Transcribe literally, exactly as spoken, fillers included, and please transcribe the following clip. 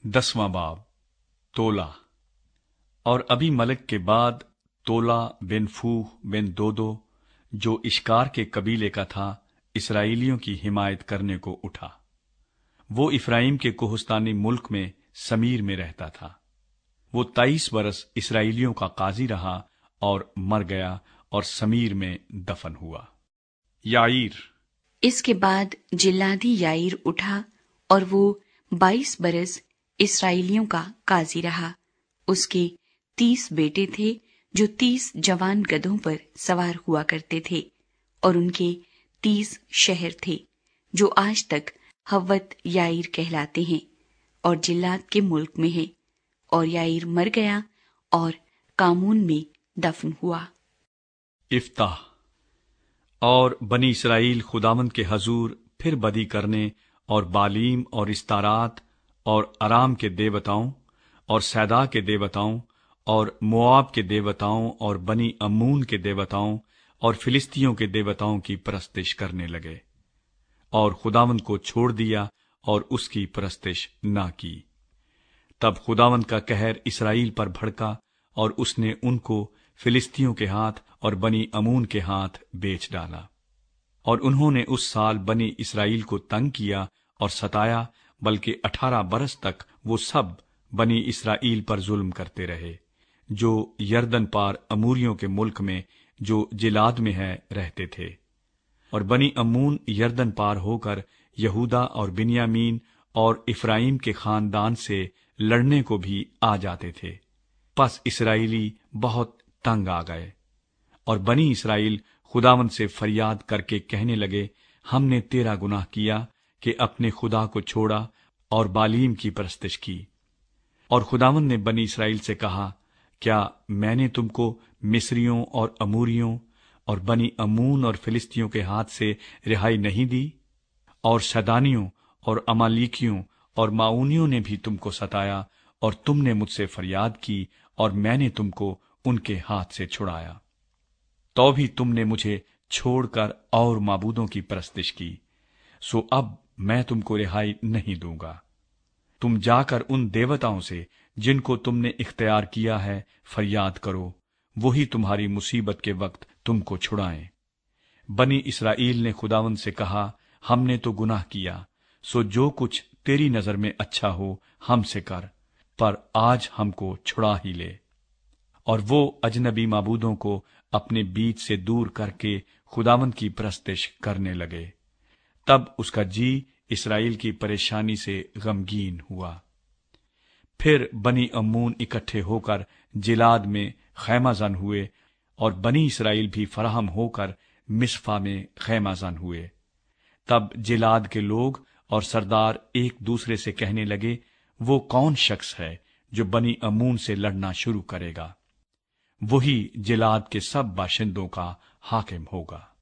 دسواں باب تولا۔ اور ابھی ملک کے بعد تولا بن فوح بن دودو جو اشکار کے قبیلے کا تھا اسرائیلیوں کی حمایت کرنے کو اٹھا۔ وہ افرایم کے کوہستانی ملک میں سمیر میں رہتا تھا۔ وہ تائیس برس اسرائیلیوں کا قاضی رہا اور مر گیا اور سمیر میں دفن ہوا۔ یعیر۔ اس کے بعد جلادی یعیر اٹھا اور وہ بائیس برس اسرائیلیوں کا قاضی رہا۔ اس کے تیس بیٹے تھے جو تیس جوان گدھوں پر سوار ہوا کرتے تھے، اور ان کے تیس شہر تھے جو آج تک حوت یعیر کہلاتے ہیں اور جلاد کے ملک میں ہیں۔ اور یعیر مر گیا اور کامون میں دفن ہوا۔ افتح۔ اور بنی اسرائیل خداوند کے حضور پھر بدی کرنے اور بالیم اور استارات اور ارام کے دیوتاؤں اور سیدا کے دیوتاؤں اور مواب کے دیوتاؤں اور بنی امون کے دیوتاؤں اور فلسطیوں کے دیوتاؤں کی پرستش کرنے لگے، اور خداوند کو چھوڑ دیا اور اس کی پرستش نہ کی۔ تب خداوند کا قہر اسرائیل پر بھڑکا اور اس نے ان کو فلسطیوں کے ہاتھ اور بنی امون کے ہاتھ بیچ ڈالا۔ اور انہوں نے اس سال بنی اسرائیل کو تنگ کیا اور ستایا، بلکہ اٹھارہ برس تک وہ سب بنی اسرائیل پر ظلم کرتے رہے جو یردن پار اموریوں کے ملک میں جو جلاد میں ہے رہتے تھے۔ اور بنی امون یردن پار ہو کر یہودا اور بنیامین اور افرایم کے خاندان سے لڑنے کو بھی آ جاتے تھے۔ پس اسرائیلی بہت تنگ آ گئے، اور بنی اسرائیل خداوند سے فریاد کر کے کہنے لگے، ہم نے تیرا گناہ کیا کہ اپنے خدا کو چھوڑا اور بالیم کی پرستش کی۔ اور خداوند نے بنی اسرائیل سے کہا، کیا میں نے تم کو مصریوں اور اموریوں اور بنی امون اور فلسطیوں کے ہاتھ سے رہائی نہیں دی؟ اور شدانیوں اور امالیکیوں اور معونیوں نے بھی تم کو ستایا، اور تم نے مجھ سے فریاد کی اور میں نے تم کو ان کے ہاتھ سے چھڑایا۔ تو بھی تم نے مجھے چھوڑ کر اور معبودوں کی پرستش کی، سو اب میں تم کو رہائی نہیں دوں گا۔ تم جا کر ان دیوتاؤں سے جن کو تم نے اختیار کیا ہے فریاد کرو، وہی تمہاری مصیبت کے وقت تم کو چھڑائیں۔ بنی اسرائیل نے خداوند سے کہا، ہم نے تو گناہ کیا، سو جو کچھ تیری نظر میں اچھا ہو ہم سے کر، پر آج ہم کو چھڑا ہی لے۔ اور وہ اجنبی معبودوں کو اپنے بیچ سے دور کر کے خداوند کی پرستش کرنے لگے۔ تب اس کا جی اسرائیل کی پریشانی سے غمگین ہوا۔ پھر بنی امون اکٹھے ہو کر جلاد میں خیمہ زن ہوئے، اور بنی اسرائیل بھی فراہم ہو کر مصفا میں خیمہ زن ہوئے۔ تب جلاد کے لوگ اور سردار ایک دوسرے سے کہنے لگے، وہ کون شخص ہے جو بنی امون سے لڑنا شروع کرے گا؟ وہی جلاد کے سب باشندوں کا حاکم ہوگا۔